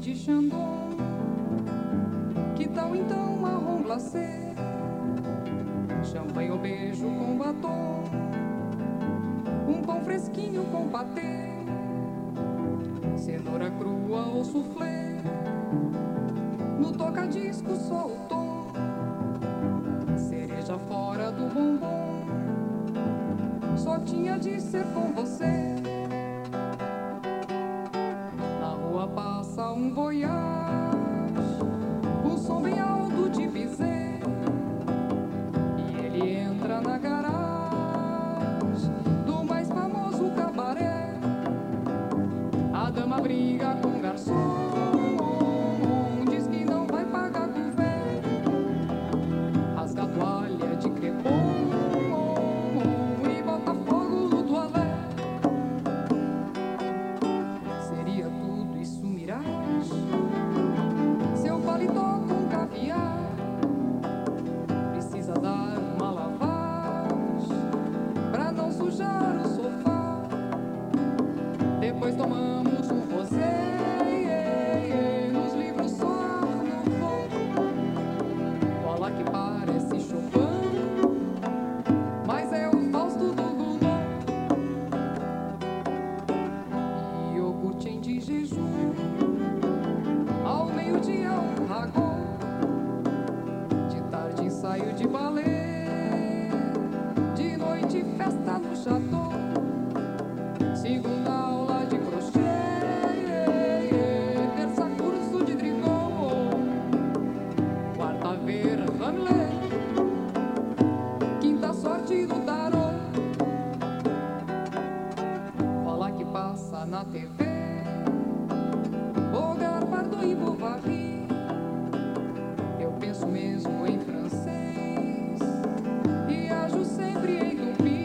de Chandon. Que tal então marrom glacê, champanhe ou beijo com batom, um pão fresquinho com patê, cenoura crua ou soufflé. No toca-disco só o tom, cereja fora do bombom. Só tinha de ser com você. Na rua passa um voyage, um som bem alto de Bizet, e ele entra na garagem do mais famoso cabaré. A dama briga com o garçom, diz que não vai pagar com fé, rasga a toalha de crepom e bota fogo no toalé. Seria tudo isso miragem? Seu paletó com caviar precisa dar uma lavagem pra não sujar o sofá. Depois tomamos um rosé, nos livros só no fogo. Cola que parece Chopin, mas é o Fausto do Gounod. Iogurte de jejum, ao meio-dia um ragô, de tarde ensaio de balé, de noite festa no chateau. Segunda aula de crochê, terça curso de tricô, quarta ver Hamlet, quinta sorte do tarô. Fala que passa na TV, Bogart, Bardot e Bovary. Eu penso mesmo em francês e ajo sempre em tupi.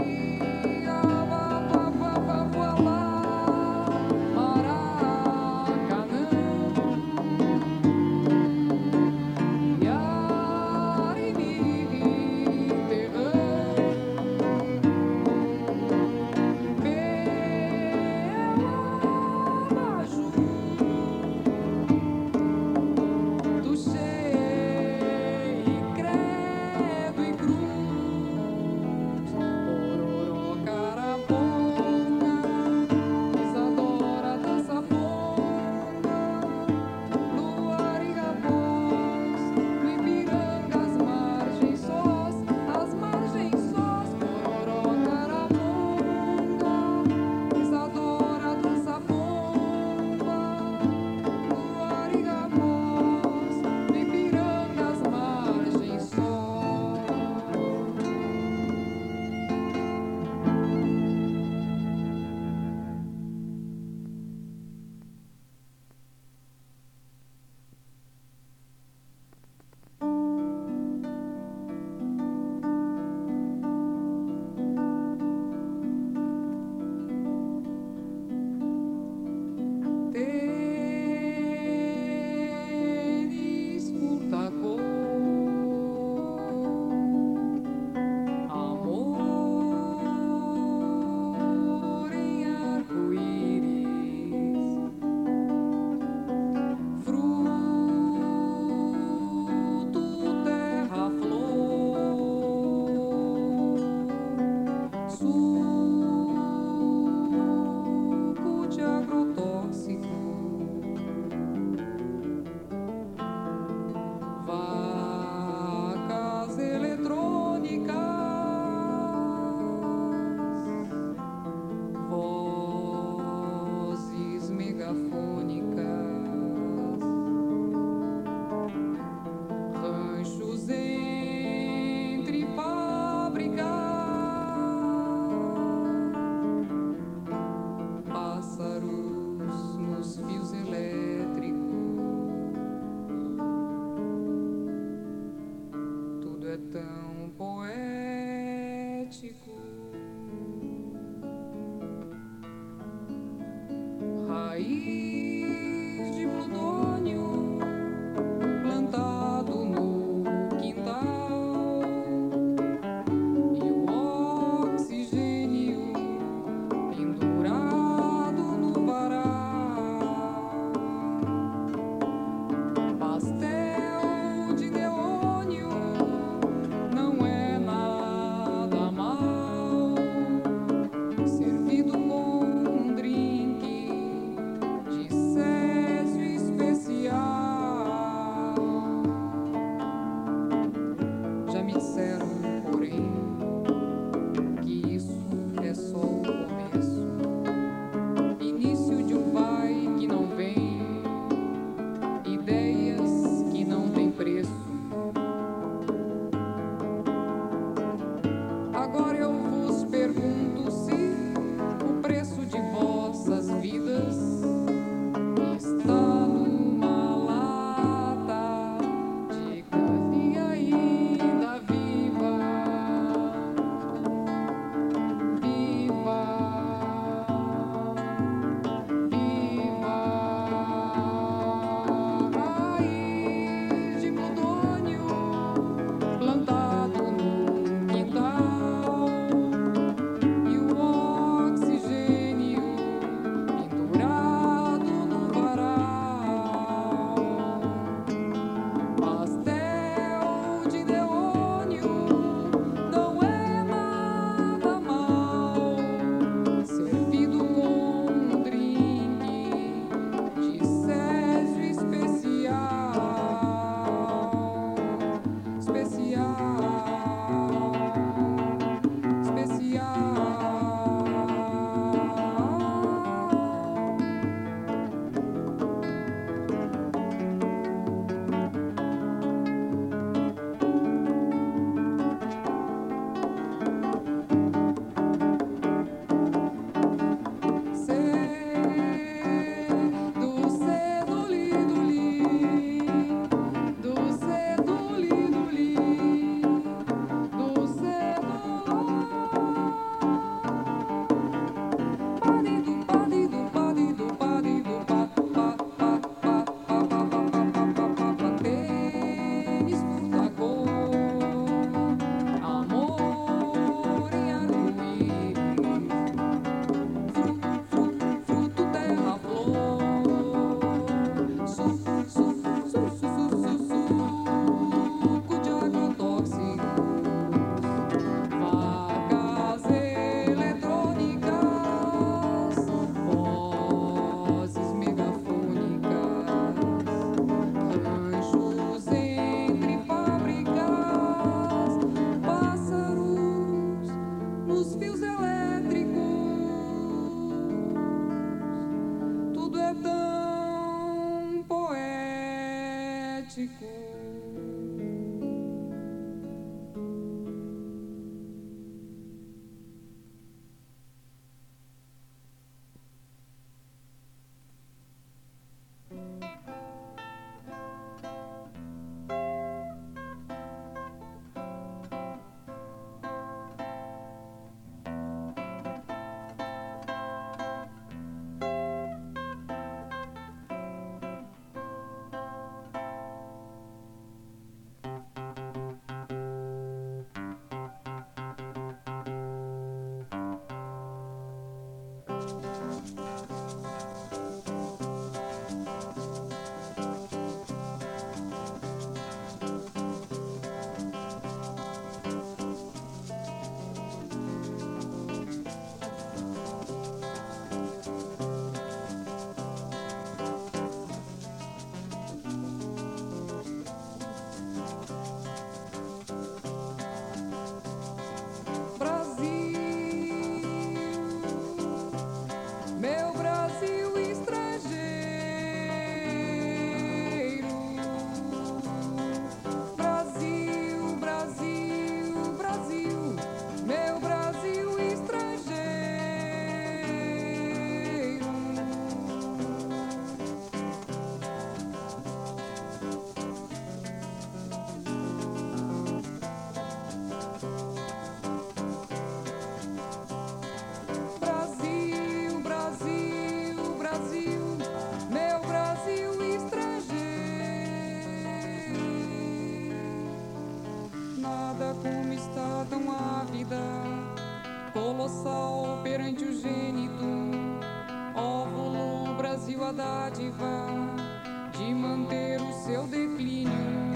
Raiz de plutônio plantado no quintal, e o oxigênio pendurado no varal. México. Como está tão ávida, colossal perante o gênito, óvulo Brasil a dádiva de manter o seu declínio.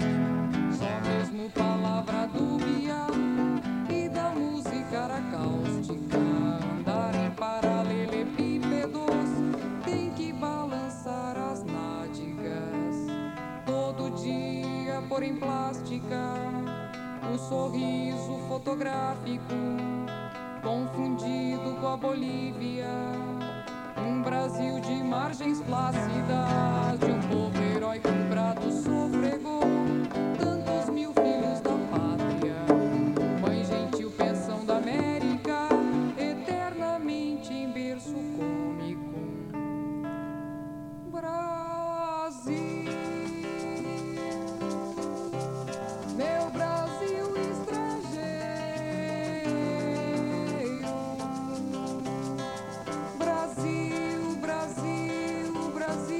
Só mesmo palavra dúbia e da música aracáustica andar em paralelepípedos, tem que balançar as nádegas todo dia, por em plástica. Um sorriso fotográfico confundido com a Bolívia. Um Brasil de margens plácidas, de um povo heróico brado sofregou tantos mil filhos da pátria. Mãe gentil, pensão da América, eternamente em berço cômico. Brasil, meu Brasil estrangeiro. Brasil, Brasil, Brasil.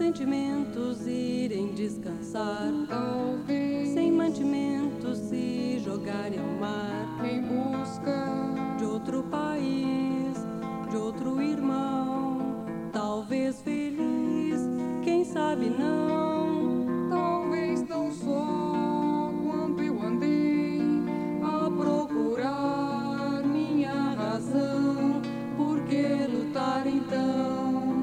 sentimentos irem descansar, talvez sem mantimentos se jogarem ao mar, em busca de outro país, de outro irmão, talvez feliz, quem sabe não, talvez tão só quanto eu andei a procurar minha razão, por que lutar então?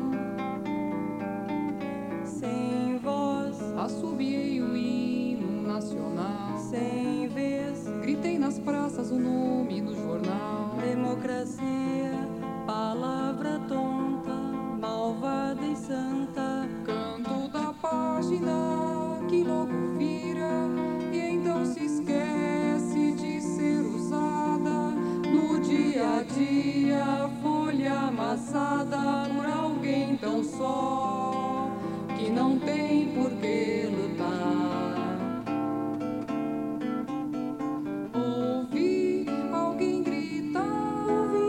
Sem voz, assobiei o hino nacional, sem vez, gritei nas praças o nome no jornal. democracia, palavra tonta, malvada e santa, Canto da página que logo vira e então se esquece de ser usada no dia a dia, folha amassada por alguém tão só que não tem por que lutar. Ouvi alguém gritar,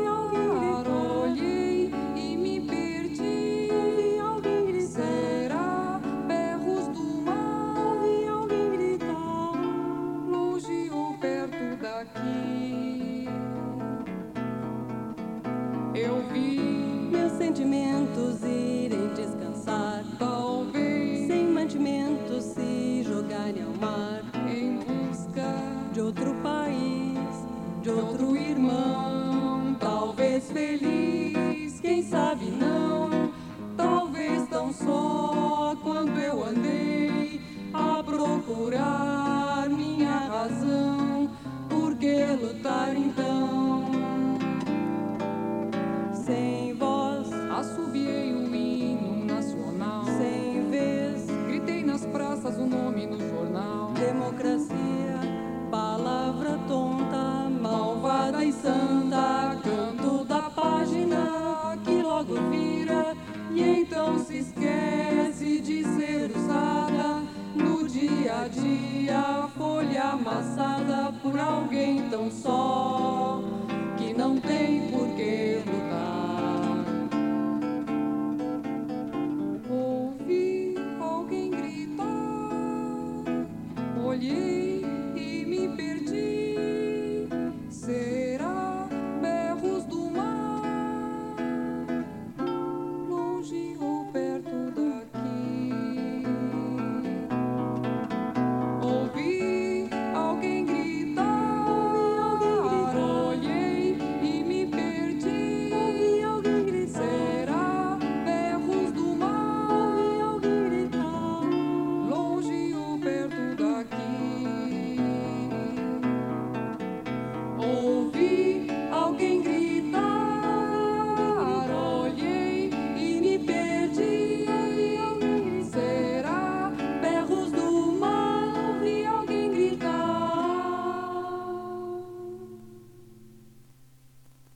olhei e me perdi. ouvi alguém gritar, Será berros do mar, ouvi alguém gritar, longe ou perto daqui? Eu vi meus sentimentos irem descansar, talvez sem mantimentos se jogarem ao mar, em busca de outro país, de outro irmão, talvez feliz, quem sabe não, talvez tão só quanto eu andei a procurar minha razão, por que lutar então? sem voz, Assobiei o hino nacional, sem vez, gritei nas praças o nome no jornal. democracia, palavra tonta, Malvada e santa, canto da página que logo vira e então se esquece de ser usada no dia a dia.